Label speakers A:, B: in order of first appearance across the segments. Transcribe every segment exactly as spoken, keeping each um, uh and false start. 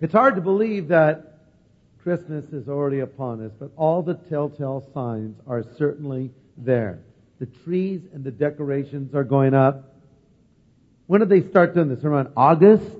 A: It's hard to believe that Christmas is already upon us, but all the telltale signs are certainly there. The trees and the decorations are going up. When did they start doing this? Around August?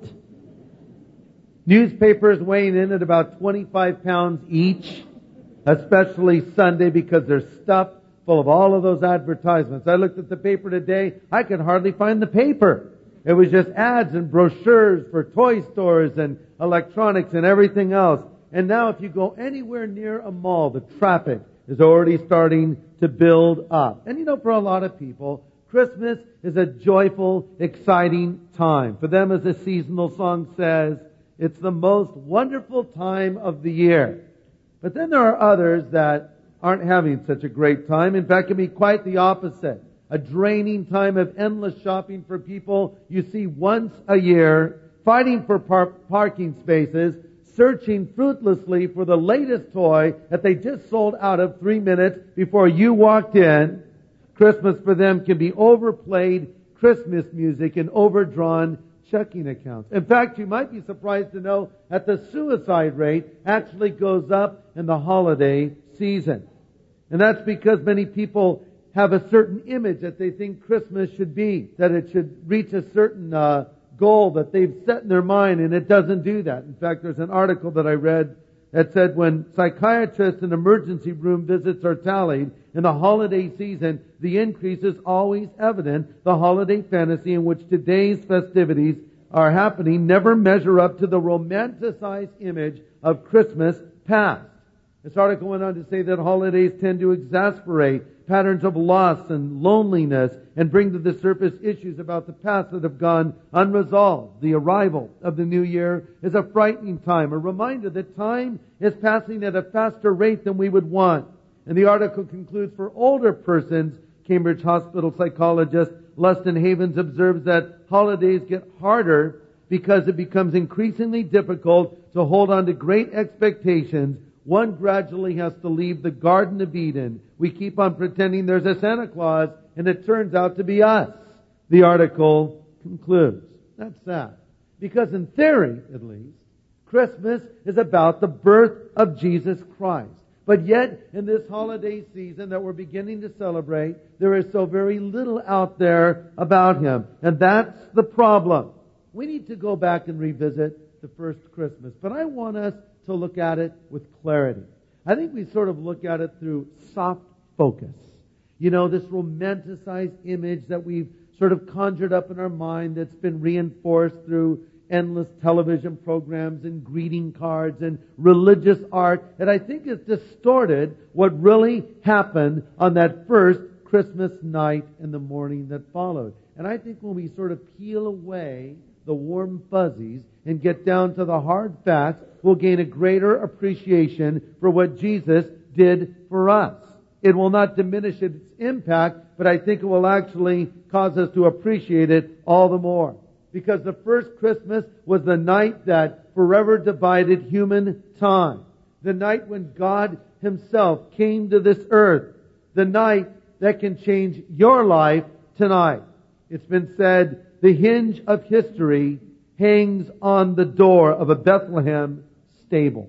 A: Newspapers weighing in at about twenty-five pounds each, especially Sunday, because they're stuffed full of all of those advertisements. I looked at the paper today. I could hardly find the paper. It was just ads and brochures for toy stores and electronics and everything else. And now if you go anywhere near a mall, the traffic is already starting to build up. And you know, for a lot of people, Christmas is a joyful, exciting time. For them, as the seasonal song says, it's the most wonderful time of the year. But then there are others that aren't having such a great time. In fact, it can be quite the opposite. A draining time of endless shopping for people you see once a year, fighting for par- parking spaces, searching fruitlessly for the latest toy that they just sold out of three minutes before you walked in. Christmas for them can be overplayed Christmas music and overdrawn checking accounts. In fact, you might be surprised to know that the suicide rate actually goes up in the holiday season. And that's because many people have a certain image that they think Christmas should be, that it should reach a certain uh, goal that they've set in their mind, and it doesn't do that. In fact, there's an article that I read that said when psychiatrists and emergency room visits are tallied in the holiday season, the increase is always evident. The holiday fantasy in which today's festivities are happening never measure up to the romanticized image of Christmas past. This article went on to say that holidays tend to exasperate patterns of loss and loneliness and bring to the surface issues about the past that have gone unresolved. The arrival of the new year is a frightening time, a reminder that time is passing at a faster rate than we would want. And the article concludes, for older persons, Cambridge Hospital psychologist Luston Havens observes that holidays get harder because it becomes increasingly difficult to hold on to great expectations. One gradually has to leave the Garden of Eden. We keep on pretending there's a Santa Claus, and it turns out to be us. The article concludes. That's sad. Because in theory, at least, Christmas is about the birth of Jesus Christ. But yet, in this holiday season that we're beginning to celebrate, there is so very little out there about Him. And that's the problem. We need to go back and revisit the first Christmas. But I want us to look at it with clarity. I think we sort of look at it through soft focus. You know, this romanticized image that we've sort of conjured up in our mind that's been reinforced through endless television programs and greeting cards and religious art, that I think has distorted what really happened on that first Christmas night and the morning that followed. And I think when we sort of peel away the warm fuzzies and get down to the hard facts, we'll gain a greater appreciation for what Jesus did for us. It will not diminish its impact, but I think it will actually cause us to appreciate it all the more. Because the first Christmas was the night that forever divided human time. The night when God Himself came to this earth. The night that can change your life tonight. It's been said, the hinge of history hangs on the door of a Bethlehem stable.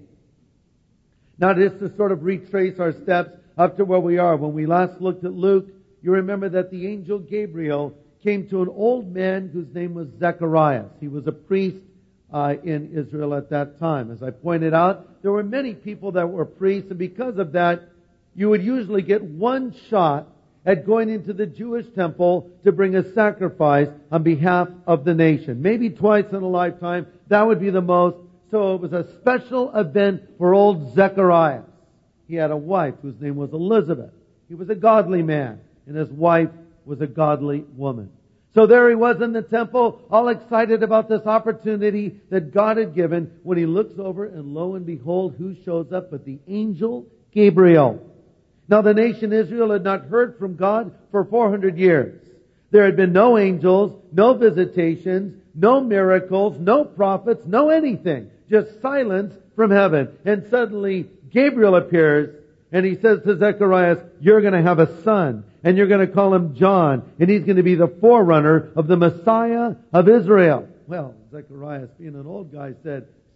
A: Now, just to sort of retrace our steps up to where we are. When we last looked at Luke, you remember that the angel Gabriel came to an old man whose name was Zechariah. He was a priest uh, in Israel at that time. As I pointed out, there were many people that were priests, and because of that, you would usually get one shot at going into the Jewish temple to bring a sacrifice on behalf of the nation. Maybe twice in a lifetime, that would be the most. So it was a special event for old Zechariah. He had a wife whose name was Elizabeth. He was a godly man, and his wife was a godly woman. So there he was in the temple, all excited about this opportunity that God had given, when he looks over and lo and behold, who shows up but the angel Gabriel. Now the nation Israel had not heard from God for four hundred years. There had been no angels, no visitations, no miracles, no prophets, no anything. Just silence from heaven. And suddenly Gabriel appears and he says to Zechariah, you're going to have a son, and you're going to call him John, and he's going to be the forerunner of the Messiah of Israel. Well, Zechariah, being an old guy, said,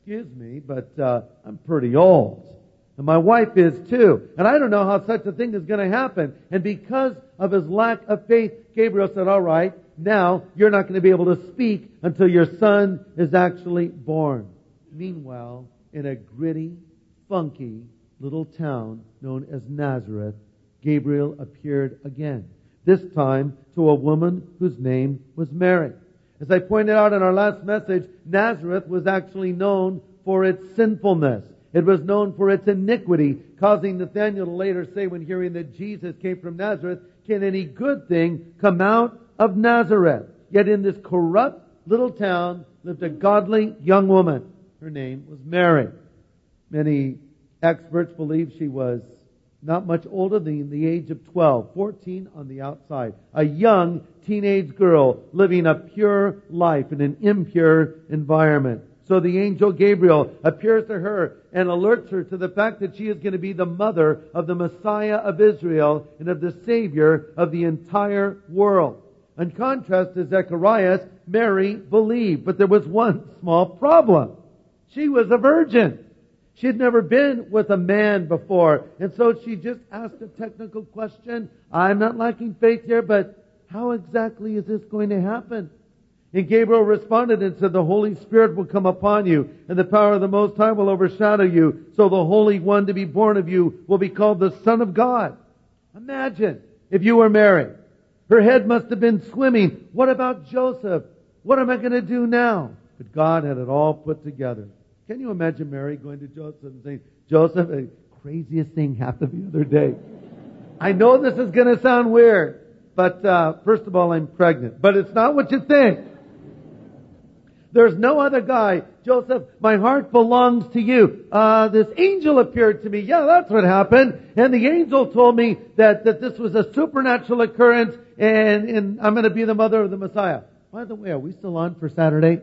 A: excuse me, but uh, I'm pretty old. And my wife is too. And I don't know how such a thing is going to happen. And because of his lack of faith, Gabriel said, all right, now you're not going to be able to speak until your son is actually born. Meanwhile, in a gritty, funky little town known as Nazareth, Gabriel appeared again. This time to a woman whose name was Mary. As I pointed out in our last message, Nazareth was actually known for its sinfulness. It was known for its iniquity, causing Nathanael to later say when hearing that Jesus came from Nazareth, can any good thing come out of Nazareth? Yet in this corrupt little town lived a godly young woman. Her name was Mary. Many experts believe she was not much older than the age of twelve, fourteen on the outside. A young teenage girl living a pure life in an impure environment. So the angel Gabriel appears to her and alerts her to the fact that she is going to be the mother of the Messiah of Israel and of the Savior of the entire world. In contrast to Zechariah, Mary believed, but there was one small problem. She was a virgin. She had never been with a man before. And so she just asked a technical question. I'm not lacking faith here, but how exactly is this going to happen? And Gabriel responded and said, the Holy Spirit will come upon you, and the power of the Most High will overshadow you. So the Holy One to be born of you will be called the Son of God. Imagine if you were Mary. Her head must have been swimming. What about Joseph? What am I going to do now? But God had it all put together. Can you imagine Mary going to Joseph and saying, Joseph, the craziest thing happened the other day. I know this is going to sound weird, but uh, first of all, I'm pregnant. But it's not what you think. There's no other guy. Joseph, my heart belongs to you. Uh, this angel appeared to me. Yeah, that's what happened. And the angel told me that, that this was a supernatural occurrence and, and I'm going to be the mother of the Messiah. By the way, are we still on for Saturday?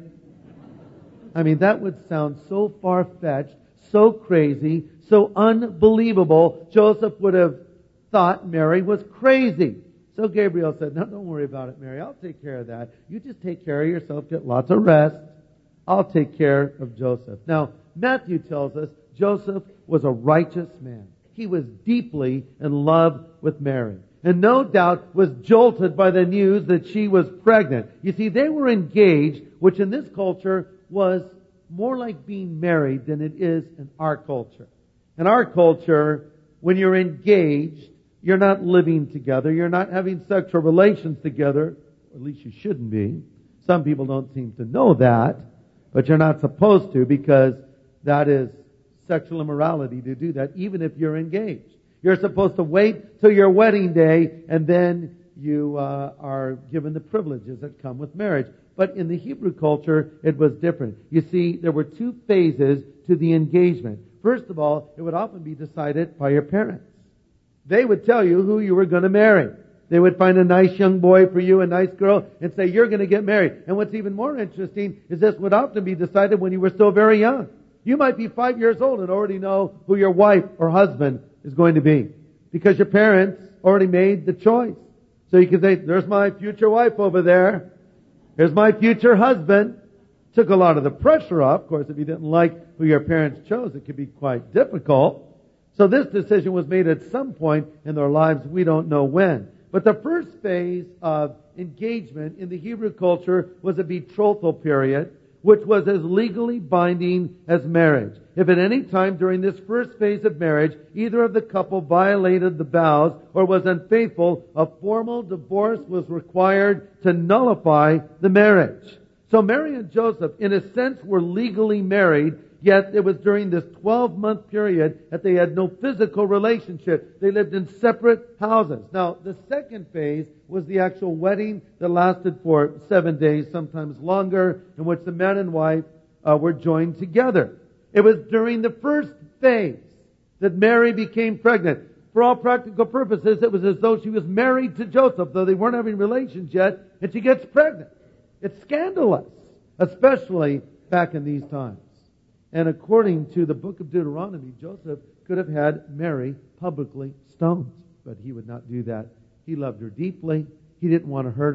A: I mean, that would sound so far-fetched, so crazy, so unbelievable. Joseph would have thought Mary was crazy. So Gabriel said, no, don't worry about it, Mary. I'll take care of that. You just take care of yourself, get lots of rest. I'll take care of Joseph. Now, Matthew tells us Joseph was a righteous man. He was deeply in love with Mary. And no doubt was jolted by the news that she was pregnant. You see, they were engaged, which in this culture was more like being married than it is in our culture. In our culture, when you're engaged, you're not living together. You're not having sexual relations together. Or at least you shouldn't be. Some people don't seem to know that. But you're not supposed to because that is sexual immorality to do that, even if you're engaged. You're supposed to wait till your wedding day and then you uh, are given the privileges that come with marriage. But in the Hebrew culture, it was different. You see, there were two phases to the engagement. First of all, it would often be decided by your parents. They would tell you who you were going to marry. They would find a nice young boy for you, a nice girl, and say, you're going to get married. And what's even more interesting is this would often be decided when you were still very young. You might be five years old and already know who your wife or husband is going to be. Because your parents already made the choice. So you can say, there's my future wife over there. Here's my future husband. Took a lot of the pressure off. Of course, if you didn't like who your parents chose, it could be quite difficult. So this decision was made at some point in their lives. We don't know when. But the first phase of engagement in the Hebrew culture was a betrothal period, which was as legally binding as marriage. If at any time during this first phase of marriage, either of the couple violated the vows or was unfaithful, a formal divorce was required to nullify the marriage. So Mary and Joseph, in a sense, were legally married, yet it was during this twelve-month period that they had no physical relationship. They lived in separate houses. Now, the second phase was the actual wedding that lasted for seven days, sometimes longer, in which the man and wife uh, were joined together. It was during the first phase that Mary became pregnant. For all practical purposes, it was as though she was married to Joseph, though they weren't having relations yet, and she gets pregnant. It's scandalous, especially back in these times. And according to the book of Deuteronomy, Joseph could have had Mary publicly stoned, but he would not do that. He loved her deeply. He didn't want to hurt her.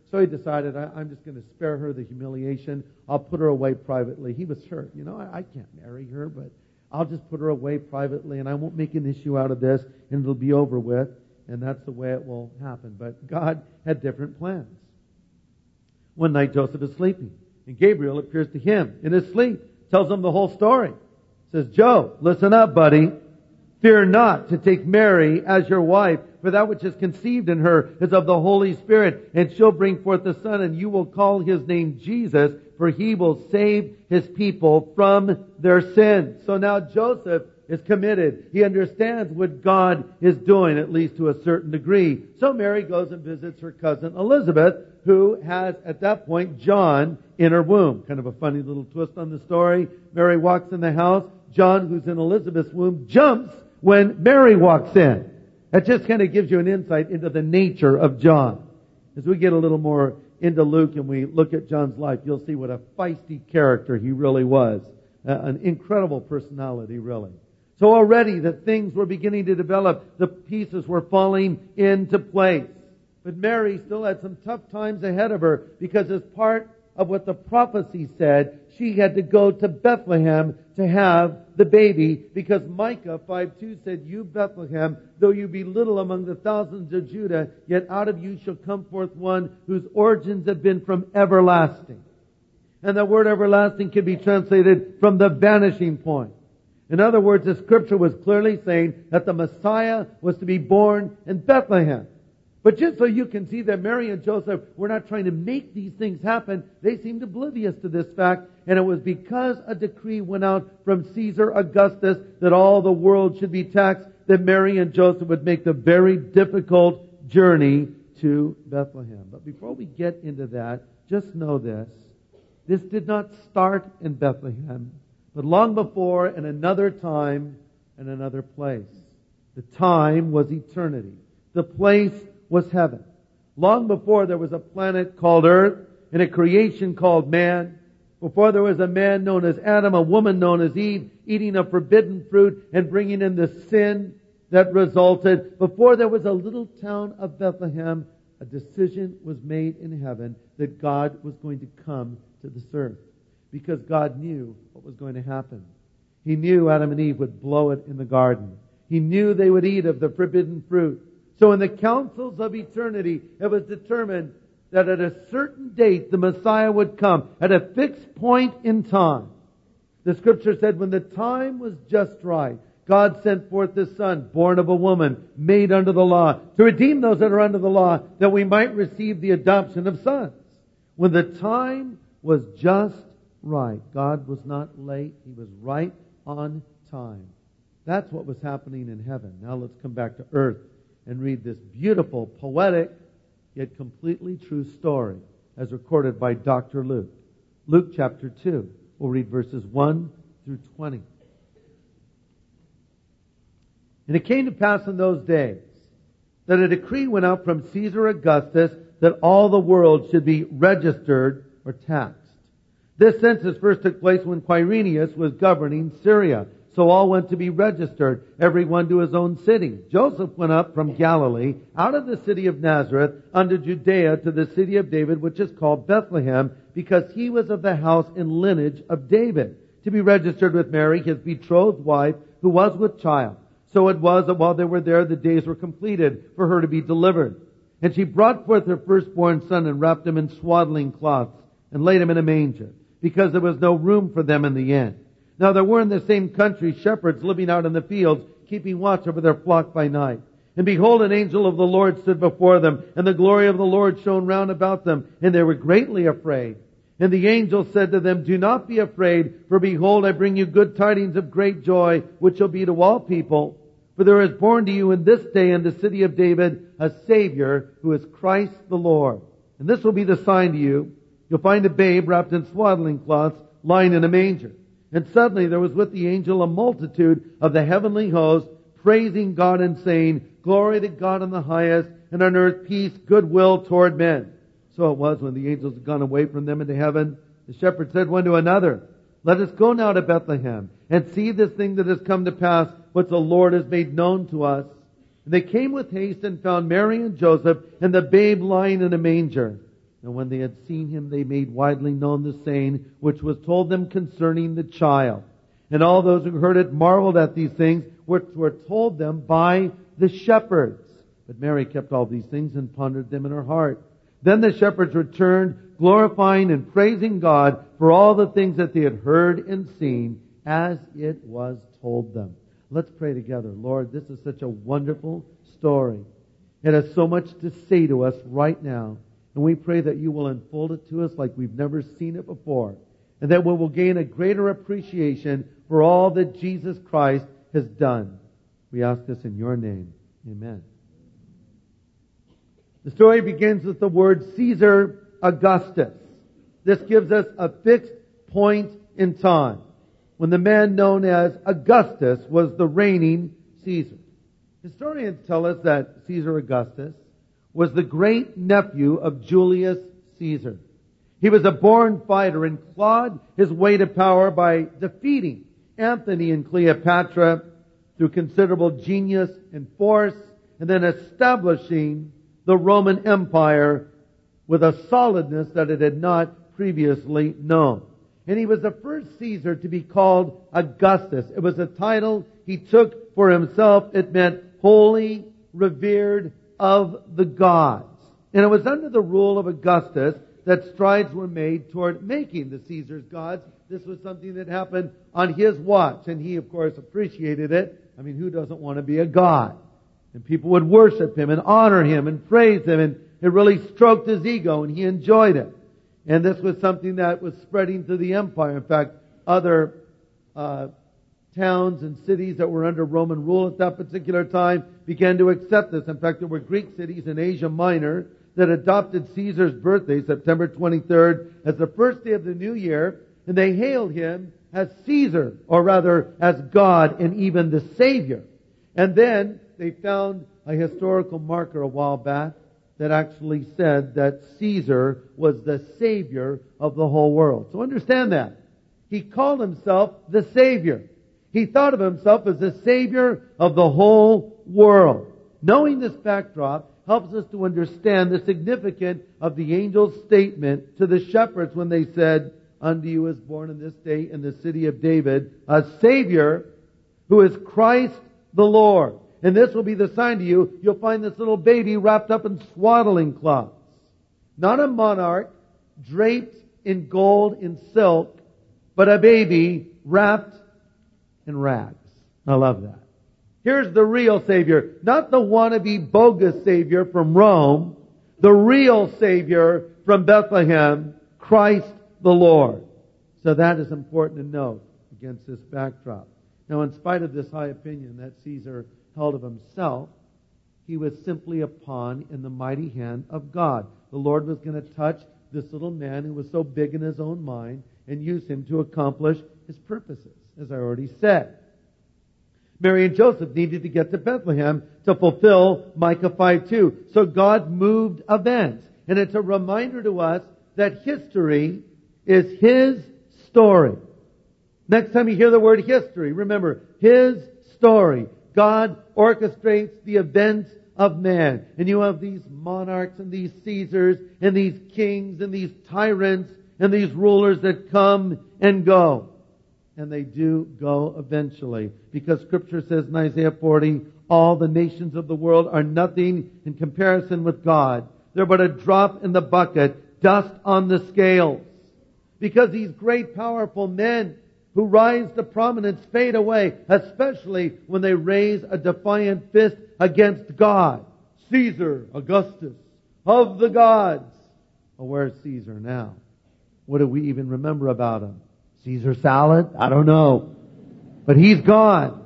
A: So he decided, I, I'm just going to spare her the humiliation. I'll put her away privately. He was hurt. You know, I, I can't marry her, but I'll just put her away privately, and I won't make an issue out of this, and it'll be over with. And that's the way it will happen. But God had different plans. One night Joseph is sleeping, and Gabriel appears to him in his sleep, tells him the whole story. Says, Joe, listen up, buddy. Fear not to take Mary as your wife, for that which is conceived in her is of the Holy Spirit, and she'll bring forth a son, and you will call his name Jesus, for he will save his people from their sins. So now Joseph is committed. He understands what God is doing, at least to a certain degree. So Mary goes and visits her cousin Elizabeth, who has, at that point, John in her womb. Kind of a funny little twist on the story. Mary walks in the house. John, who's in Elizabeth's womb, jumps when Mary walks in. That just kind of gives you an insight into the nature of John. As we get a little more into Luke and we look at John's life, you'll see what a feisty character he really was. Uh, an incredible personality, really. So already the things were beginning to develop. The pieces were falling into place. But Mary still had some tough times ahead of her, because as part of what the prophecy said, she had to go to Bethlehem to have the baby, because Micah five two said, You, Bethlehem, though you be little among the thousands of Judah, yet out of you shall come forth one whose origins have been from everlasting. And the word everlasting can be translated from the vanishing point. In other words, the Scripture was clearly saying that the Messiah was to be born in Bethlehem. But just so you can see that Mary and Joseph were not trying to make these things happen, they seemed oblivious to this fact. And it was because a decree went out from Caesar Augustus that all the world should be taxed, that Mary and Joseph would make the very difficult journey to Bethlehem. But before we get into that, just know this. This did not start in Bethlehem, but long before, in another time and another place. The time was eternity. The place was heaven. Long before there was a planet called Earth and a creation called man. Before there was a man known as Adam, a woman known as Eve, eating a forbidden fruit and bringing in the sin that resulted. Before there was a little town of Bethlehem, a decision was made in heaven that God was going to come to this earth. Because God knew what was going to happen. He knew Adam and Eve would blow it in the garden. He knew they would eat of the forbidden fruit. So in the councils of eternity, it was determined that at a certain date the Messiah would come, at a fixed point in time. The Scripture said when the time was just right, God sent forth His Son, born of a woman, made under the law, to redeem those that are under the law, that we might receive the adoption of sons. When the time was just right, God was not late, He was right on time. That's what was happening in heaven. Now let's come back to earth and read this beautiful, poetic, yet completely true story as recorded by Doctor Luke. Luke chapter two. We'll read verses one through twenty. And it came to pass in those days that a decree went out from Caesar Augustus that all the world should be registered or taxed. This census first took place when Quirinius was governing Syria. So all went to be registered, everyone to his own city. Joseph went up from Galilee, out of the city of Nazareth, unto Judea, to the city of David, which is called Bethlehem, because he was of the house and lineage of David, to be registered with Mary, his betrothed wife, who was with child. So it was that while they were there, the days were completed for her to be delivered. And she brought forth her firstborn son and wrapped him in swaddling cloths and laid him in a manger, because there was no room for them in the inn. Now there were in the same country shepherds living out in the fields, keeping watch over their flock by night. And behold, an angel of the Lord stood before them, and the glory of the Lord shone round about them, and they were greatly afraid. And the angel said to them, Do not be afraid, for behold, I bring you good tidings of great joy, which shall be to all people. For there is born to you in this day in the city of David a Savior, who is Christ the Lord. And this will be the sign to you. You'll find a babe wrapped in swaddling cloths, lying in a manger. And suddenly there was with the angel a multitude of the heavenly host, praising God and saying, Glory to God in the highest, and on earth peace, goodwill toward men. So it was when the angels had gone away from them into heaven, the shepherds said one to another, Let us go now to Bethlehem, and see this thing that has come to pass, which the Lord has made known to us. And they came with haste and found Mary and Joseph, and the babe lying in a manger. And when they had seen him, they made widely known the saying which was told them concerning the child. And all those who heard it marveled at these things which were told them by the shepherds. But Mary kept all these things and pondered them in her heart. Then the shepherds returned, glorifying and praising God for all the things that they had heard and seen as it was told them. Let's pray together. Lord, this is such a wonderful story. It has so much to say to us right now. And we pray that you will unfold it to us like we've never seen it before. And that we will gain a greater appreciation for all that Jesus Christ has done. We ask this in your name. Amen. The story begins with the word Caesar Augustus. This gives us a fixed point in time when the man known as Augustus was the reigning Caesar. Historians tell us that Caesar Augustus was the great nephew of Julius Caesar. He was a born fighter and clawed his way to power by defeating Antony and Cleopatra through considerable genius and force, and then establishing the Roman Empire with a solidness that it had not previously known. And he was the first Caesar to be called Augustus. It was a title he took for himself. It meant holy, revered, of the gods. And it was under the rule of Augustus that strides were made toward making the Caesars gods. This was something that happened on his watch, and he, of course, appreciated it. I mean, who doesn't want to be a god? And people would worship him and honor him and praise him, and it really stroked his ego, and he enjoyed it. And this was something that was spreading through the empire. In fact, other uh, towns and cities that were under Roman rule at that particular time began to accept this. In fact, there were Greek cities in Asia Minor that adopted Caesar's birthday, September twenty-third, as the first day of the new year, and they hailed him as Caesar, or rather as God and even the Savior. And then they found a historical marker a while back that actually said that Caesar was the Savior of the whole world. So understand that. He called himself the Savior. He thought of himself as the Savior of the whole world. Knowing this backdrop helps us to understand the significance of the angel's statement to the shepherds when they said, "Unto you is born in this day in the city of David a Savior who is Christ the Lord. And this will be the sign to you. You'll find this little baby wrapped up in swaddling cloths." Not a monarch draped in gold and silk, but a baby wrapped in rags. I love that. Here's the real Savior. Not the wannabe bogus Savior from Rome. The real Savior from Bethlehem, Christ the Lord. So that is important to note against this backdrop. Now, in spite of this high opinion that Caesar held of himself, he was simply a pawn in the mighty hand of God. The Lord was going to touch this little man who was so big in his own mind and use him to accomplish his purposes, as I already said. Mary and Joseph needed to get to Bethlehem to fulfill Micah five two. So God moved events. And it's a reminder to us that history is His story. Next time you hear the word history, remember, His story. God orchestrates the events of man. And you have these monarchs and these Caesars and these kings and these tyrants and these rulers that come and go. And they do go eventually. Because Scripture says in Isaiah forty, all the nations of the world are nothing in comparison with God. They're but a drop in the bucket, dust on the scales. Because these great powerful men who rise to prominence fade away, especially when they raise a defiant fist against God. Caesar, Augustus, of the gods. Well, where's Caesar now? What do we even remember about him? Caesar salad? I don't know. But he's gone.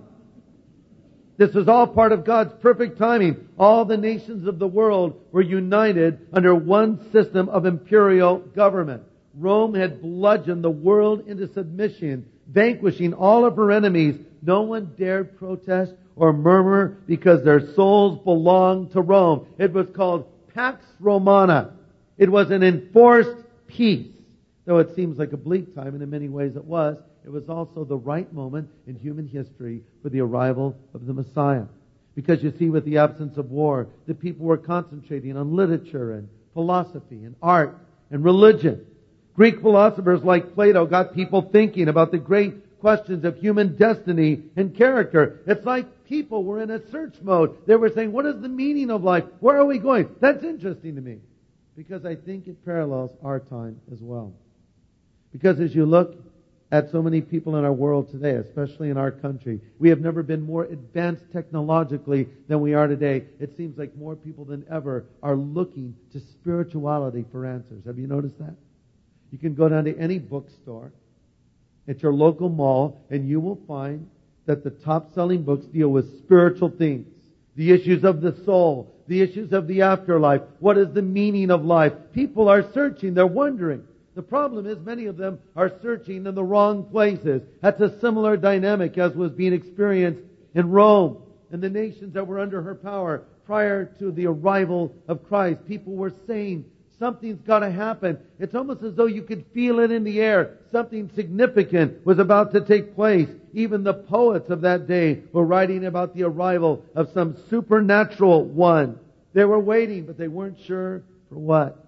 A: This was all part of God's perfect timing. All the nations of the world were united under one system of imperial government. Rome had bludgeoned the world into submission, vanquishing all of her enemies. No one dared protest or murmur because their souls belonged to Rome. It was called Pax Romana. It was an enforced peace. Though it seems like a bleak time, and in many ways it was, it was also the right moment in human history for the arrival of the Messiah. Because you see, with the absence of war, the people were concentrating on literature and philosophy and art. and religion. Greek philosophers like Plato got people thinking about the great questions of human destiny and character. It's like people were in a search mode. They were saying, what is the meaning of life? Where are we going? That's interesting to me, because I think it parallels our time as well. Because as you look at so many people in our world today, especially in our country, we have never been more advanced technologically than we are today. It seems like more people than ever are looking to spirituality for answers. Have you noticed that? You can go down to any bookstore at your local mall, and you will find that the top-selling books deal with spiritual things, the issues of the soul, the issues of the afterlife. What is the meaning of life? People are searching. They're wondering. The problem is many of them are searching in the wrong places. That's a similar dynamic as was being experienced in Rome and the nations that were under her power prior to the arrival of Christ. People were saying, something's got to happen. It's almost as though you could feel it in the air. Something significant was about to take place. Even the poets of that day were writing about the arrival of some supernatural one. They were waiting, but they weren't sure for what.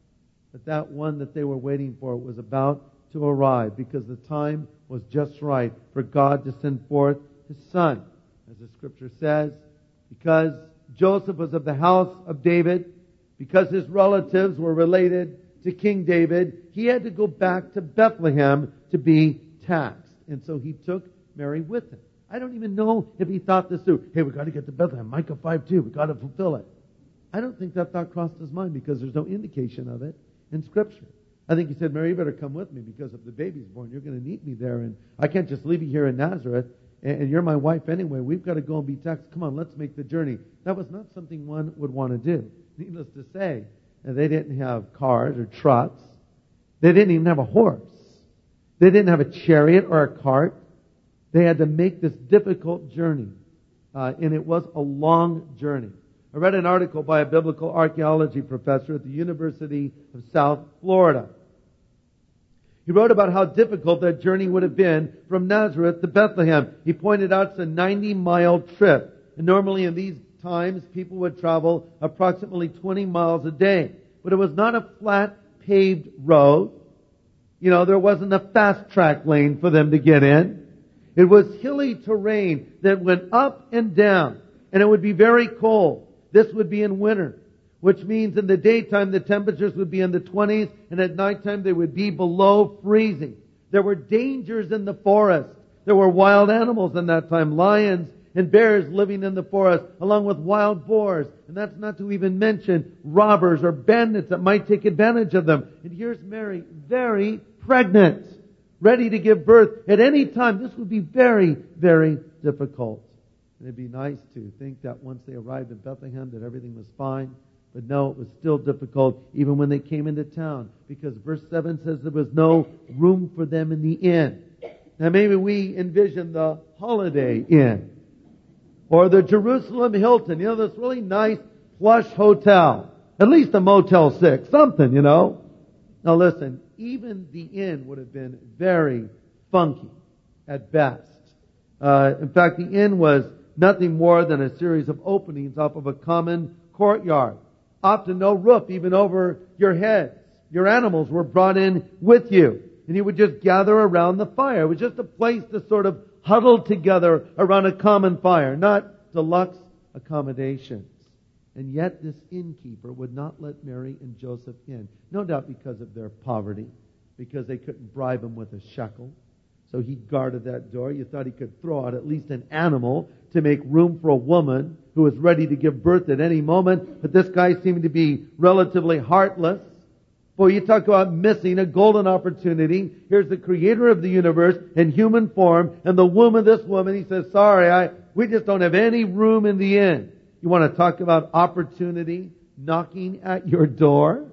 A: But that one that they were waiting for was about to arrive, because the time was just right for God to send forth His Son. As the Scripture says, because Joseph was of the house of David, because his relatives were related to King David, he had to go back to Bethlehem to be taxed. And so he took Mary with him. I don't even know if he thought this through. Hey, we've got to get to Bethlehem. Micah five two. We've got to fulfill it. I don't think that thought crossed his mind, because there's no indication of it in Scripture. I think he said, Mary, you better come with me, because if the baby's born, you're going to need me there. And I can't just leave you here in Nazareth. And you're my wife anyway. We've got to go and be taxed. Come on, let's make the journey. That was not something one would want to do. Needless to say, they didn't have cars or trucks. They didn't even have a horse. They didn't have a chariot or a cart. They had to make this difficult journey. Uh, and it was a long journey. I read an article by a biblical archaeology professor at the University of South Florida. He wrote about how difficult that journey would have been from Nazareth to Bethlehem. He pointed out it's a ninety-mile trip. And normally in these times, people would travel approximately twenty miles a day. But it was not a flat, paved road. You know, there wasn't a fast track lane for them to get in. It was hilly terrain that went up and down. And it would be very cold. This would be in winter, which means in the daytime the temperatures would be in the twenties, and at nighttime they would be below freezing. There were dangers in the forest. There were wild animals in that time, lions and bears living in the forest, along with wild boars. And that's not to even mention robbers or bandits that might take advantage of them. And here's Mary, very pregnant, ready to give birth at any time. This would be very, very difficult. And it'd be nice to think that once they arrived in Bethlehem that everything was fine. But no, it was still difficult even when they came into town, because verse seven says there was no room for them in the inn. Now maybe we envision the Holiday Inn or the Jerusalem Hilton, you know, this really nice plush hotel, at least a Motel six, something, you know. Now listen, even the inn would have been very funky at best. Uh, in fact, the inn was nothing more than a series of openings off of a common courtyard. Often no roof even over your heads. Your animals were brought in with you, and you would just gather around the fire. It was just a place to sort of huddle together around a common fire, not deluxe accommodations. And yet this innkeeper would not let Mary and Joseph in. No doubt because of their poverty, because they couldn't bribe him with a shekel. So he guarded that door. You thought he could throw out at least an animal to make room for a woman who was ready to give birth at any moment. But this guy seemed to be relatively heartless. Boy, you talk about missing a golden opportunity. Here's the creator of the universe in human form, and the womb of this woman. He says, sorry, I, we just don't have any room in the inn. You want to talk about opportunity knocking at your door?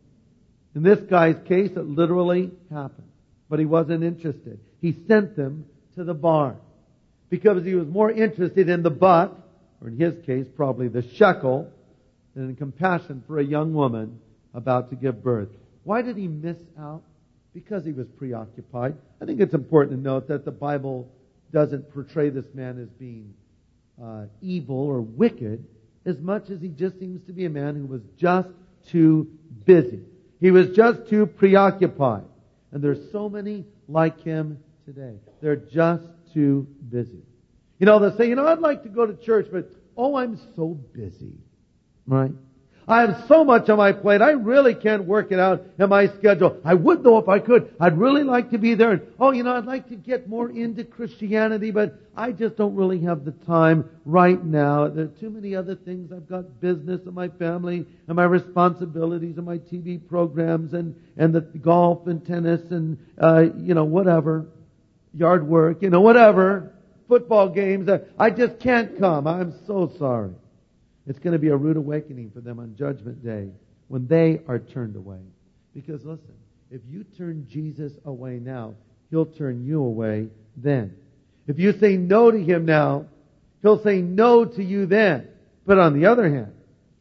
A: In this guy's case, it literally happened. But he wasn't interested. He sent them to the barn because he was more interested in the buck, or in his case, probably the shekel, than in compassion for a young woman about to give birth. Why did he miss out? Because he was preoccupied. I think it's important to note that the Bible doesn't portray this man as being uh, evil or wicked as much as he just seems to be a man who was just too busy. He was just too preoccupied. And there's so many like him today. They're just too busy. You know, they'll say, you know, I'd like to go to church, but oh, I'm so busy. Right? I have so much on my plate. I really can't work it out in my schedule. I would though if I could. I'd really like to be there. And, oh, you know, I'd like to get more into Christianity, but I just don't really have the time right now. There are too many other things. I've got business and my family and my responsibilities and my T V programs and, and the golf and tennis and, uh, you know, whatever. Yard work, you know, whatever. Football games. I just can't come. I'm so sorry. It's going to be a rude awakening for them on Judgment Day when they are turned away. Because listen, if you turn Jesus away now, He'll turn you away then. If you say no to Him now, He'll say no to you then. But on the other hand,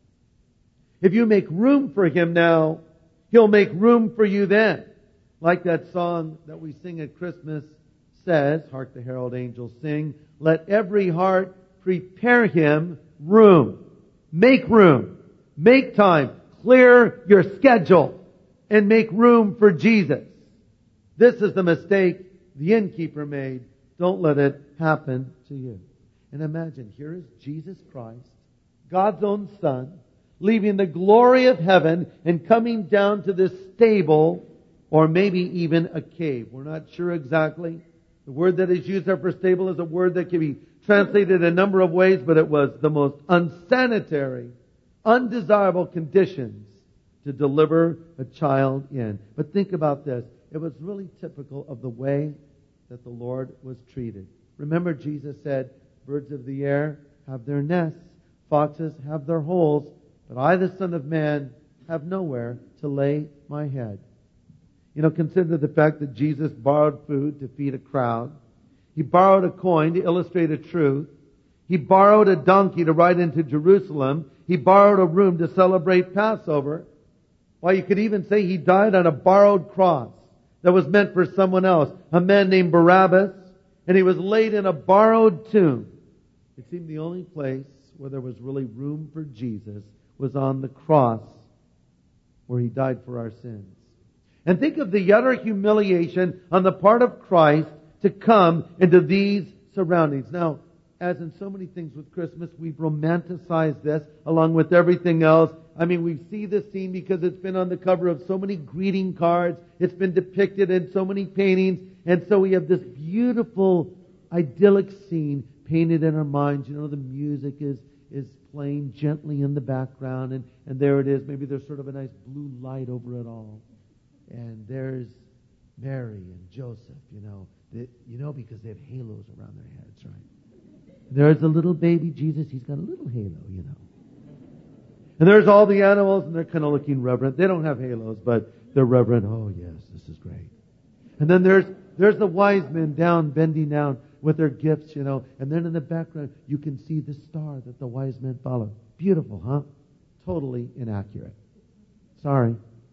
A: if you make room for Him now, He'll make room for you then. Like that song that we sing at Christmas says, hark the herald angels sing, let every heart prepare Him room. Make room. Make time. Clear your schedule and make room for Jesus. This is the mistake the innkeeper made. Don't let it happen to you. And imagine, here is Jesus Christ, God's own Son, leaving the glory of heaven and coming down to this stable or maybe even a cave. We're not sure exactly. The word that is used there for stable is a word that can be translated a number of ways, but it was the most unsanitary, undesirable conditions to deliver a child in. But think about this. It was really typical of the way that the Lord was treated. Remember, Jesus said, birds of the air have their nests, foxes have their holes, but I, the Son of Man, have nowhere to lay my head. You know, consider the fact that Jesus borrowed food to feed a crowd. He borrowed a coin to illustrate a truth. He borrowed a donkey to ride into Jerusalem. He borrowed a room to celebrate Passover. Well, you could even say he died on a borrowed cross that was meant for someone else, a man named Barabbas, and he was laid in a borrowed tomb. It seemed the only place where there was really room for Jesus was on the cross where He died for our sins. And think of the utter humiliation on the part of Christ to come into these surroundings. Now, as in so many things with Christmas, we've romanticized this along with everything else. I mean, we see this scene because it's been on the cover of so many greeting cards. It's been depicted in so many paintings. And so we have this beautiful, idyllic scene painted in our minds. You know, the music is, is playing gently in the background. And, and there it is. Maybe there's sort of a nice blue light over it all. And there's Mary and Joseph, you know. They, you know, because they have halos around their heads, right? There's a little baby Jesus. He's got a little halo, you know. And there's all the animals, and they're kind of looking reverent. They don't have halos, but they're reverent. Oh, yes, this is great. And then there's there's the wise men down, bending down with their gifts, you know. And then in the background, you can see the star that the wise men followed. Beautiful, huh? Totally inaccurate. Sorry.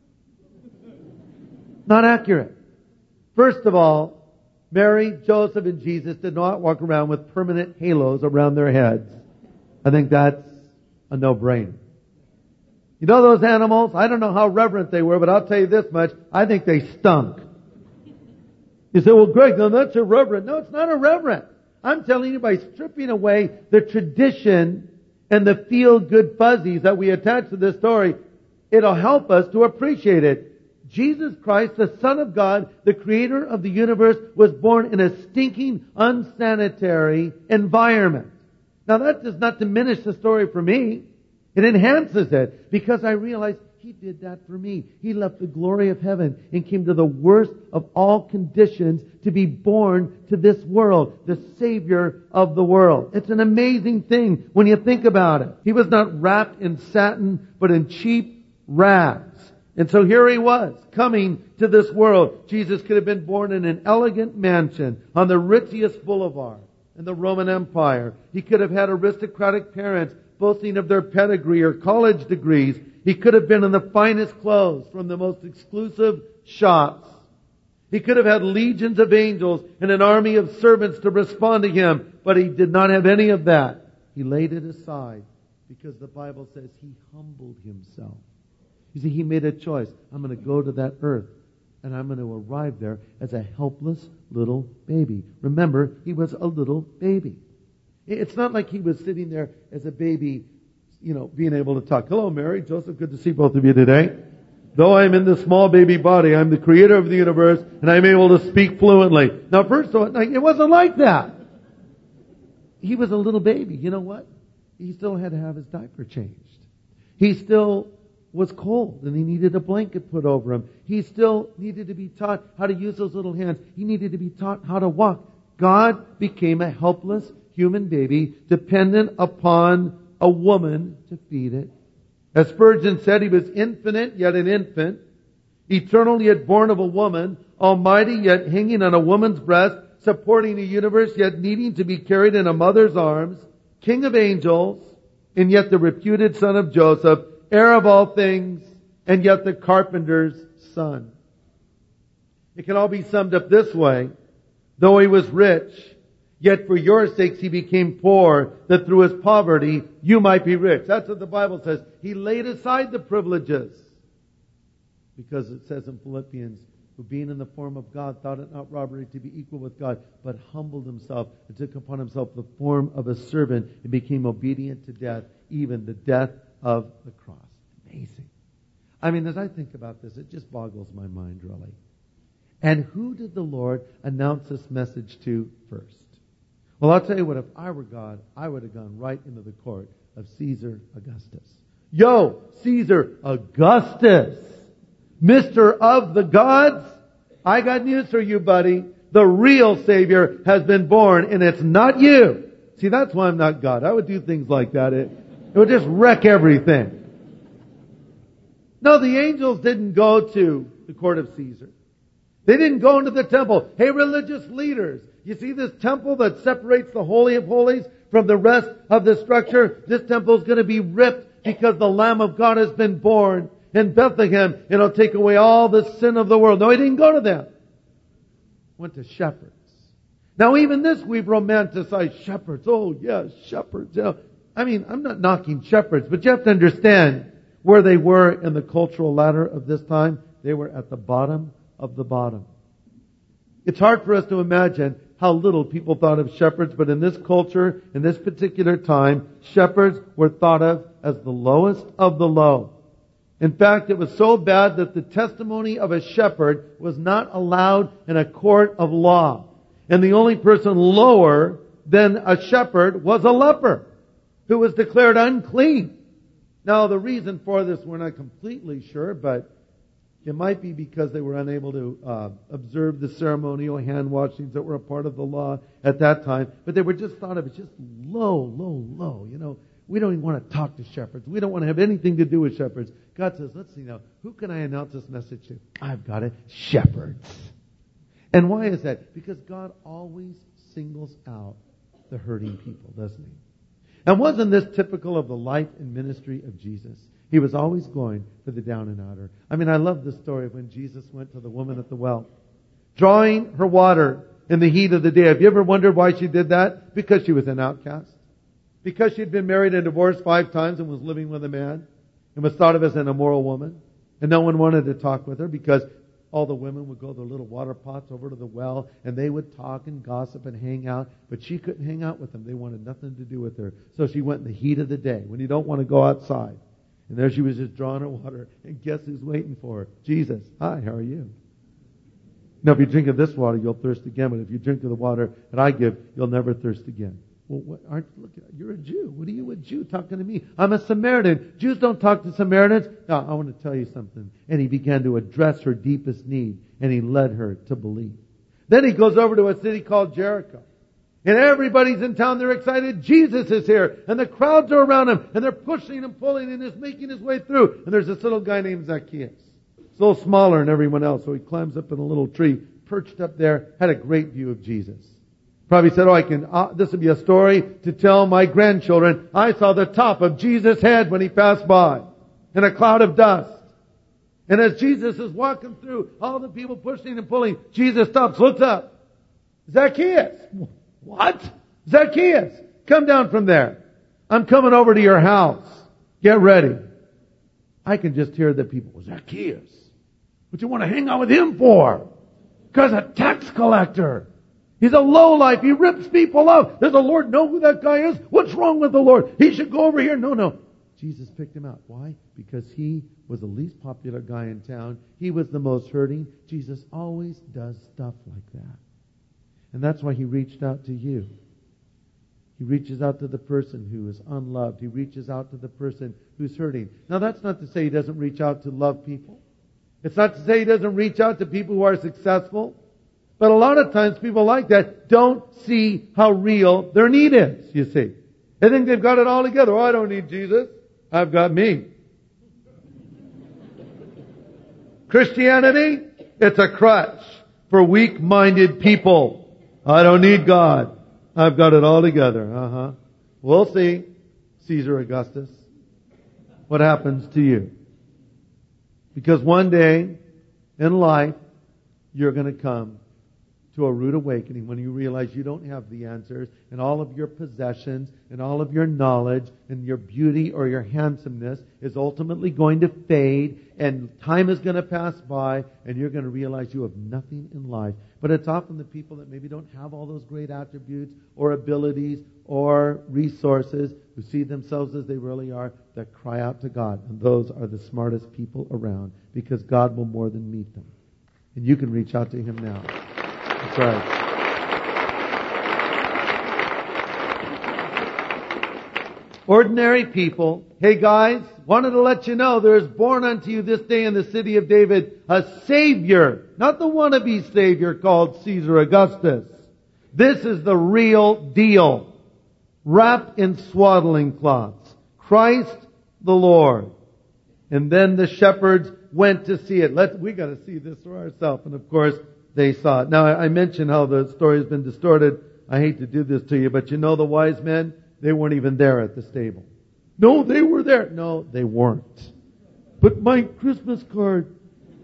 A: Not accurate. First of all, Mary, Joseph, and Jesus did not walk around with permanent halos around their heads. I think that's a no-brainer. You know those animals? I don't know how reverent they were, but I'll tell you this much. I think they stunk. You say, well, Greg, no, that's irreverent. No, it's not irreverent. I'm telling you, by stripping away the tradition and the feel-good fuzzies that we attach to this story, it'll help us to appreciate it. Jesus Christ, the Son of God, the Creator of the universe, was born in a stinking, unsanitary environment. Now that does not diminish the story for me. It enhances it because I realize He did that for me. He left the glory of heaven and came to the worst of all conditions to be born to this world, the Savior of the world. It's an amazing thing when you think about it. He was not wrapped in satin, but in cheap rags. And so here He was, coming to this world. Jesus could have been born in an elegant mansion on the ritziest boulevard in the Roman Empire. He could have had aristocratic parents boasting of their pedigree or college degrees. He could have been in the finest clothes from the most exclusive shops. He could have had legions of angels and an army of servants to respond to Him. But He did not have any of that. He laid it aside because the Bible says He humbled Himself. You see, He made a choice. I'm going to go to that earth, and I'm going to arrive there as a helpless little baby. Remember, He was a little baby. It's not like He was sitting there as a baby, you know, being able to talk. Hello, Mary, Joseph, good to see both of you today. Though I'm in this small baby body, I'm the creator of the universe, and I'm able to speak fluently. Now, first of all, it wasn't like that. He was a little baby. You know what? He still had to have his diaper changed. He still was cold, and he needed a blanket put over him. He still needed to be taught how to use those little hands. He needed to be taught how to walk. God became a helpless human baby, dependent upon a woman to feed it. As Spurgeon said, He was infinite, yet an infant. Eternal, yet born of a woman. Almighty, yet hanging on a woman's breast. Supporting a universe, yet needing to be carried in a mother's arms. King of angels, and yet the reputed son of Joseph. Heir of all things, and yet the carpenter's son. It can all be summed up this way. Though He was rich, yet for your sakes He became poor, that through His poverty you might be rich. That's what the Bible says. He laid aside the privileges. Because it says in Philippians, who being in the form of God, thought it not robbery to be equal with God, but humbled Himself and took upon Himself the form of a servant and became obedient to death, even the death of the cross. Amazing. I mean, as I think about this, it just boggles my mind, really. And who did the Lord announce this message to first? Well, I'll tell you what, if I were God, I would have gone right into the court of Caesar Augustus. Yo, Caesar Augustus, Mister of the gods, I got news for you, buddy. The real Savior has been born, and it's not you. See, that's why I'm not God. I would do things like that. It, it would just wreck everything. No, the angels didn't go to the court of Caesar. They didn't go into the temple. Hey, religious leaders, you see this temple that separates the Holy of Holies from the rest of the structure? This temple is going to be ripped because the Lamb of God has been born in Bethlehem. It'll take away all the sin of the world. No, He didn't go to them. Went to shepherds. Now, even this we've romanticized shepherds. Oh, yes, shepherds. You know, I mean, I'm not knocking shepherds, but you have to understand where they were in the cultural ladder of this time. They were at the bottom of the bottom. It's hard for us to imagine how little people thought of shepherds, but in this culture, in this particular time, shepherds were thought of as the lowest of the low. In fact, it was so bad that the testimony of a shepherd was not allowed in a court of law. And the only person lower than a shepherd was a leper, who was declared unclean. Now, the reason for this, we're not completely sure, but it might be because they were unable to uh, observe the ceremonial hand washings that were a part of the law at that time. But they were just thought of as just low, low, low. You know, we don't even want to talk to shepherds. We don't want to have anything to do with shepherds. God says, let's see now, who can I announce this message to? I've got it. Shepherds. And why is that? Because God always singles out the hurting people, doesn't He? And wasn't this typical of the life and ministry of Jesus? He was always going for the down and outer. I mean, I love the story of when Jesus went to the woman at the well, drawing her water in the heat of the day. Have you ever wondered why she did that? Because she was an outcast. Because she'd been married and divorced five times and was living with a man and was thought of as an immoral woman. And no one wanted to talk with her because all the women would go their little water pots over to the well and they would talk and gossip and hang out. But she couldn't hang out with them. They wanted nothing to do with her. So she went in the heat of the day when you don't want to go outside. And there she was just drawing her water. And guess who's waiting for her? Jesus. Hi, how are you? Now, if you drink of this water, you'll thirst again. But if you drink of the water that I give, you'll never thirst again. Well, what, aren't look? You're a Jew. What are you, a Jew, talking to me? I'm a Samaritan. Jews don't talk to Samaritans. Now, I want to tell you something. And he began to address her deepest need, and he led her to believe. Then he goes over to a city called Jericho. And everybody's in town. They're excited. Jesus is here. And the crowds are around him. And they're pushing and pulling and he's making his way through. And there's this little guy named Zacchaeus. He's a little smaller than everyone else. So he climbs up in a little tree, perched up there, had a great view of Jesus. Probably said, oh, I can, uh, this will be a story to tell my grandchildren. I saw the top of Jesus' head when he passed by in a cloud of dust. And as Jesus is walking through, all the people pushing and pulling, Jesus stops, looks up. Zacchaeus! What? Zacchaeus, come down from there. I'm coming over to your house. Get ready. I can just hear the people, well, Zacchaeus, what you want to hang out with him for? Because a tax collector. He's a lowlife. He rips people off. Does the Lord know who that guy is? What's wrong with the Lord? He should go over here. No, no. Jesus picked him out. Why? Because he was the least popular guy in town. He was the most hurting. Jesus always does stuff like that. And that's why he reached out to you. He reaches out to the person who is unloved. He reaches out to the person who's hurting. Now, that's not to say he doesn't reach out to love people. It's not to say he doesn't reach out to people who are successful. But a lot of times people like that don't see how real their need is, you see. They think they've got it all together. Oh, I don't need Jesus. I've got me. Christianity, it's a crutch for weak-minded people. I don't need God. I've got it all together. Uh-huh. We'll see, Caesar Augustus, what happens to you. Because one day in life, you're going to come to a rude awakening when you realize you don't have the answers, and all of your possessions and all of your knowledge and your beauty or your handsomeness is ultimately going to fade, and time is going to pass by, and you're going to realize you have nothing in life. But it's often the people that maybe don't have all those great attributes or abilities or resources who see themselves as they really are that cry out to God. And those are the smartest people around, because God will more than meet them. And you can reach out to Him now. That's right. Ordinary people. Hey guys, wanted to let you know there is born unto you this day in the city of David a Savior. Not the wannabe Savior called Caesar Augustus. This is the real deal. Wrapped in swaddling cloths. Christ the Lord. And then the shepherds went to see it. Let's, we got to see this for ourselves. And of course, they saw it. Now, I mentioned how the story has been distorted. I hate to do this to you, but you know the wise men? They weren't even there at the stable. No, they were there. No, they weren't. But my Christmas card,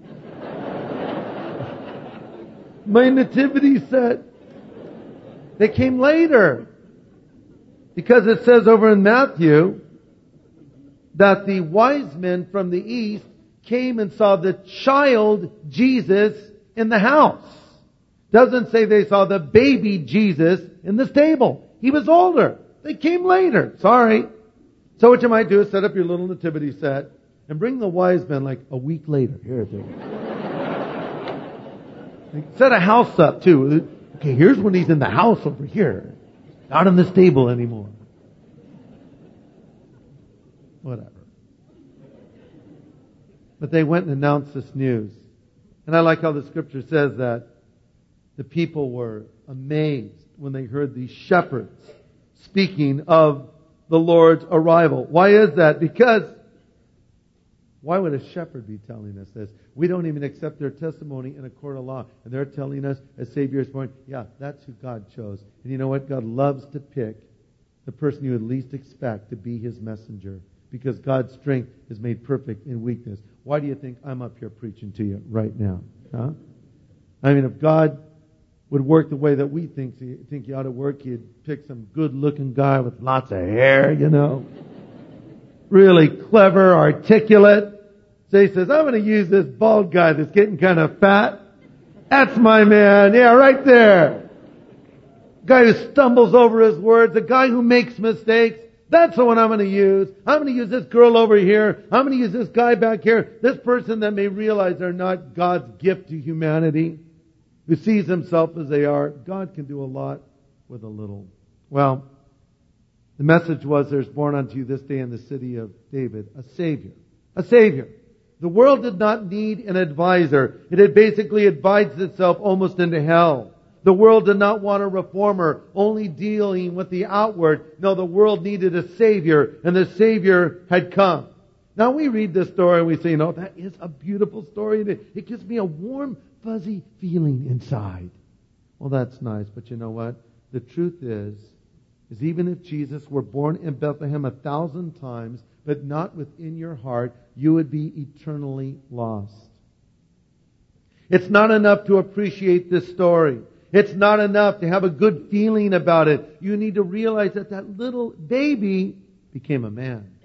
A: my nativity set, they came later. Because it says over in Matthew that the wise men from the east came and saw the child Jesus in the house. Doesn't say they saw the baby Jesus in the stable. He was older. They came later. Sorry. So what you might do is set up your little nativity set and bring the wise men like a week later. Here, take it. Set a house up too. Okay, here's when he's in the house over here. Not in the stable anymore. Whatever. But they went and announced this news. And I like how the scripture says that the people were amazed when they heard these shepherds speaking of the Lord's arrival. Why is that? Because why would a shepherd be telling us this? We don't even accept their testimony in a court of law. And they're telling us a Savior is born. Yeah, that's who God chose. And you know what? God loves to pick the person you would least expect to be His messenger. Because God's strength is made perfect in weakness. Why do you think I'm up here preaching to you right now? Huh? I mean, if God would work the way that we think think He ought to work, He'd pick some good-looking guy with lots of hair, you know. Really clever, articulate. So He says, I'm going to use this bald guy that's getting kind of fat. That's my man. Yeah, right there. Guy who stumbles over his words. A guy who makes mistakes. That's the one I'm going to use. I'm going to use this girl over here. I'm going to use this guy back here. This person that may realize they're not God's gift to humanity, who sees himself as they are. God can do a lot with a little. Well, the message was there's born unto you this day in the city of David a Savior. A Savior. The world did not need an advisor. It had basically advised itself almost into hell. The world did not want a reformer, only dealing with the outward. No, the world needed a Savior, and the Savior had come. Now we read this story and we say, you know, that is a beautiful story. It gives me a warm, fuzzy feeling inside. Well, that's nice, but you know what? The truth is, is even if Jesus were born in Bethlehem a thousand times, but not within your heart, you would be eternally lost. It's not enough to appreciate this story. It's not enough to have a good feeling about it. You need to realize that that little baby became a man.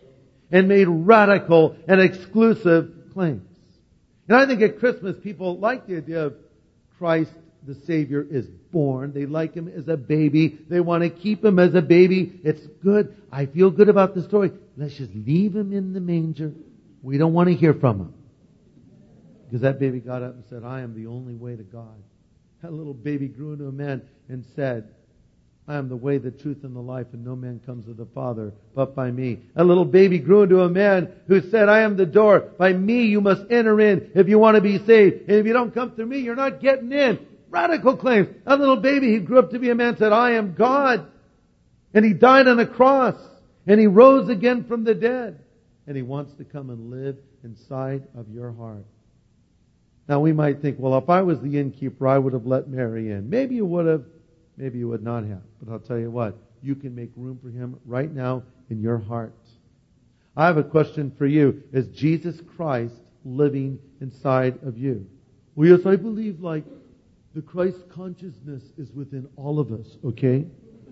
A: and made radical and exclusive claims. And I think at Christmas people like the idea of Christ the Savior is born. They like Him as a baby. They want to keep Him as a baby. It's good. I feel good about the story. Let's just leave Him in the manger. We don't want to hear from Him. Because that baby got up and said, I am the only way to God. That little baby grew into a man and said, I am the way, the truth, and the life, and no man comes to the Father but by me. A little baby grew into a man who said, I am the door. By me you must enter in if you want to be saved. And if you don't come through me, you're not getting in. Radical claims. That little baby, he grew up to be a man, said, I am God. And he died on a cross. And he rose again from the dead. And he wants to come and live inside of your heart. Now we might think, well, if I was the innkeeper, I would have let Mary in. Maybe you would have. Maybe you would not have. But I'll tell you what, you can make room for Him right now in your heart. I have a question for you. Is Jesus Christ living inside of you? Well, yes, I believe like the Christ consciousness is within all of us, okay?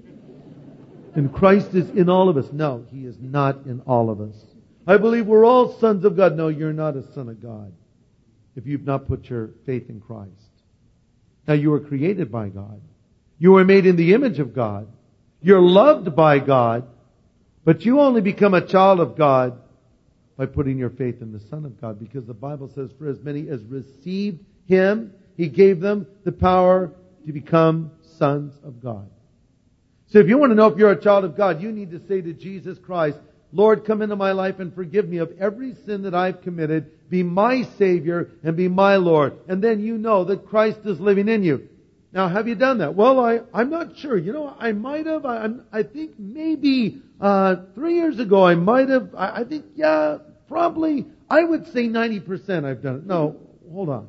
A: And Christ is in all of us. No, He is not in all of us. I believe we're all sons of God. No, you're not a son of God if you've not put your faith in Christ. Now, you were created by God. You were made in the image of God. You're loved by God. But you only become a child of God by putting your faith in the Son of God. Because the Bible says, for as many as received Him, He gave them the power to become sons of God. So if you want to know if you're a child of God, you need to say to Jesus Christ, Lord, come into my life and forgive me of every sin that I've committed. Be my Savior and be my Lord. And then you know that Christ is living in you. Now, have you done that? Well, I, I'm not sure. You know, I might have. I, I think maybe uh, three years ago I might have. I, I think, yeah, probably. I would say ninety percent I've done it. No, hold on.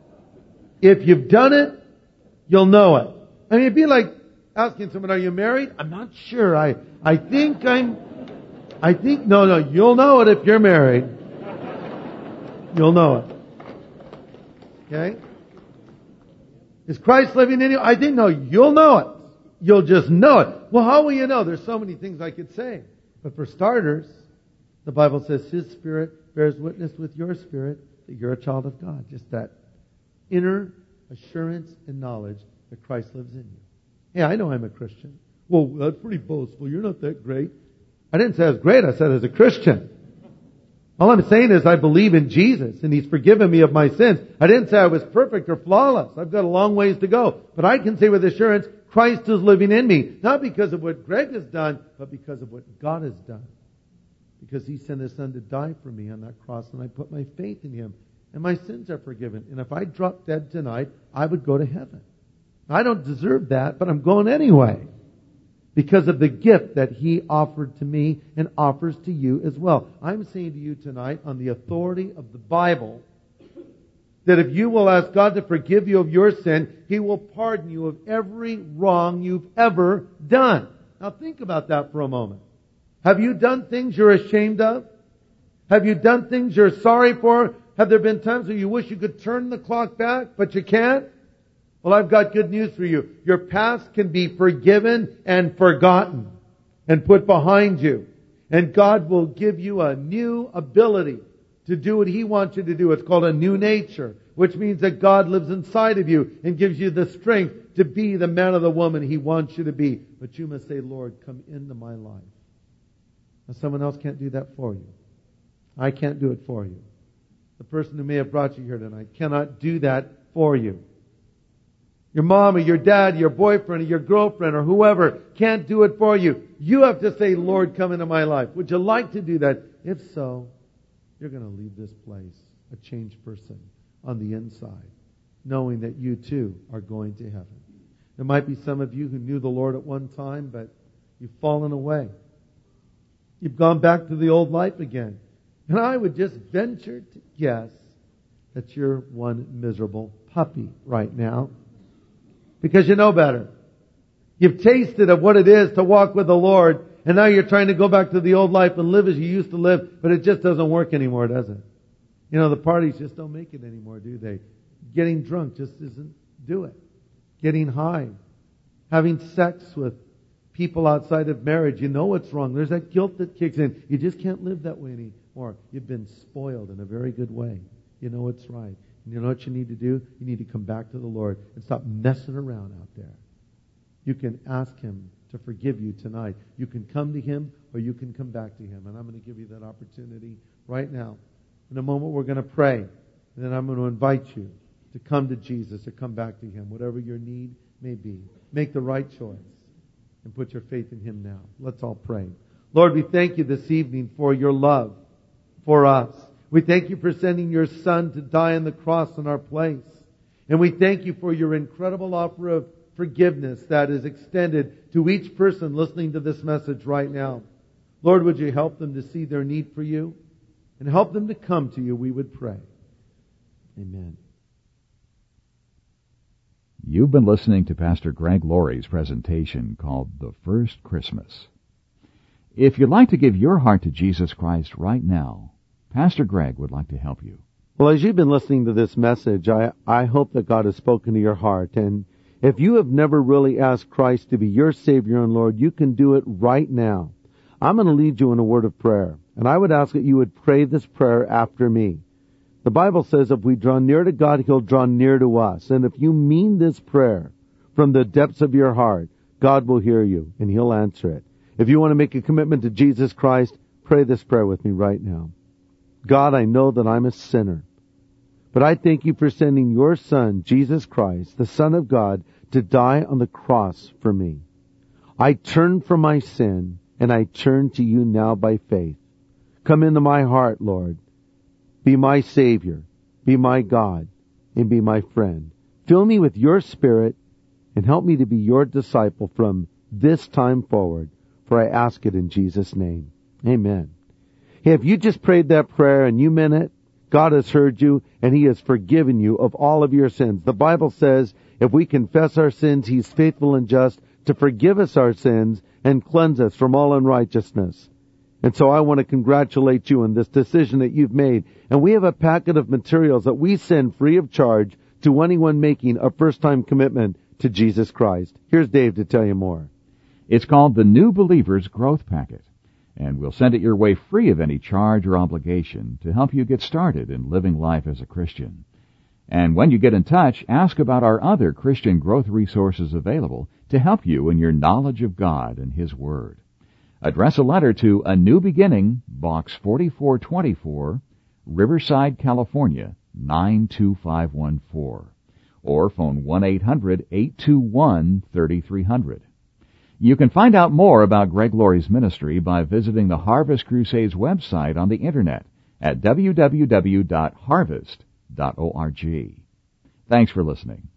A: If you've done it, you'll know it. I mean, it'd be like asking someone, are you married? I'm not sure. I, I think I'm... I think, no, no, you'll know it if you're married. You'll know it. Okay? Is Christ living in you? I think, no, you'll know it. You'll just know it. Well, how will you know? There's so many things I could say. But for starters, the Bible says His Spirit bears witness with your spirit that you're a child of God. Just that inner assurance and knowledge that Christ lives in you. Yeah, I know I'm a Christian. Well, that's pretty boastful. You're not that great. I didn't say I was great. I said as a Christian. All I'm saying is I believe in Jesus and He's forgiven me of my sins. I didn't say I was perfect or flawless. I've got a long ways to go. But I can say with assurance, Christ is living in me. Not because of what Greg has done, but because of what God has done. Because He sent His Son to die for me on that cross and I put my faith in Him. And my sins are forgiven. And if I dropped dead tonight, I would go to heaven. I don't deserve that, but I'm going anyway. Because of the gift that He offered to me and offers to you as well. I'm saying to you tonight, on the authority of the Bible, that if you will ask God to forgive you of your sin, He will pardon you of every wrong you've ever done. Now think about that for a moment. Have you done things you're ashamed of? Have you done things you're sorry for? Have there been times where you wish you could turn the clock back, but you can't? Well, I've got good news for you. Your past can be forgiven and forgotten and put behind you. And God will give you a new ability to do what He wants you to do. It's called a new nature, which means that God lives inside of you and gives you the strength to be the man or the woman He wants you to be. But you must say, Lord, come into my life. Now, someone else can't do that for you. I can't do it for you. The person who may have brought you here tonight cannot do that for you. Your mom or your dad, your boyfriend or your girlfriend or whoever can't do it for you. You have to say, Lord, come into my life. Would you like to do that? If so, you're going to leave this place a changed person on the inside, knowing that you too are going to heaven. There might be some of you who knew the Lord at one time, but you've fallen away. You've gone back to the old life again. And I would just venture to guess that you're one miserable puppy right now. Because you know better. You've tasted of what it is to walk with the Lord, and now you're trying to go back to the old life and live as you used to live, but it just doesn't work anymore, does it? You know, the parties just don't make it anymore, do they? Getting drunk just doesn't do it. Getting high. Having sex with people outside of marriage. You know what's wrong. There's that guilt that kicks in. You just can't live that way anymore. You've been spoiled in a very good way. You know what's right. And you know what you need to do? You need to come back to the Lord and stop messing around out there. You can ask Him to forgive you tonight. You can come to Him or you can come back to Him. And I'm going to give you that opportunity right now. In a moment we're going to pray. And then I'm going to invite you to come to Jesus or come back to Him. Whatever your need may be. Make the right choice. And put your faith in Him now. Let's all pray. Lord, we thank you this evening for your love for us. We thank you for sending your Son to die on the cross in our place. And we thank you for your incredible offer of forgiveness that is extended to each person listening to this message right now. Lord, would you help them to see their need for you and help them to come to you, we would pray. Amen.
B: You've been listening to Pastor Greg Laurie's presentation called The First Christmas. If you'd like to give your heart to Jesus Christ right now, Pastor Greg would like to help you.
A: Well, as you've been listening to this message, I, I hope that God has spoken to your heart. And if you have never really asked Christ to be your Savior and Lord, you can do it right now. I'm going to lead you in a word of prayer. And I would ask that you would pray this prayer after me. The Bible says if we draw near to God, He'll draw near to us. And if you mean this prayer from the depths of your heart, God will hear you and He'll answer it. If you want to make a commitment to Jesus Christ, pray this prayer with me right now. God, I know that I'm a sinner, but I thank you for sending your Son, Jesus Christ, the Son of God, to die on the cross for me. I turn from my sin and I turn to you now by faith. Come into my heart, Lord. Be my Savior, be my God, and be my friend. Fill me with your Spirit and help me to be your disciple from this time forward, for I ask it in Jesus' name. Amen. Hey, if you just prayed that prayer and you meant it, God has heard you and He has forgiven you of all of your sins. The Bible says if we confess our sins, He's faithful and just to forgive us our sins and cleanse us from all unrighteousness. And so I want to congratulate you on this decision that you've made. And we have a packet of materials that we send free of charge to anyone making a first-time commitment to Jesus Christ. Here's Dave to tell you more.
B: It's called the New Believer's Growth Packet, and we'll send it your way free of any charge or obligation to help you get started in living life as a Christian. And when you get in touch, ask about our other Christian growth resources available to help you in your knowledge of God and His Word. Address a letter to A New Beginning, Box forty-four twenty-four, Riverside, California, nine two five one four. Or phone one eight hundred eight two one three three zero zero. You can find out more about Greg Laurie's ministry by visiting the Harvest Crusades website on the Internet at w w w dot harvest dot org. Thanks for listening.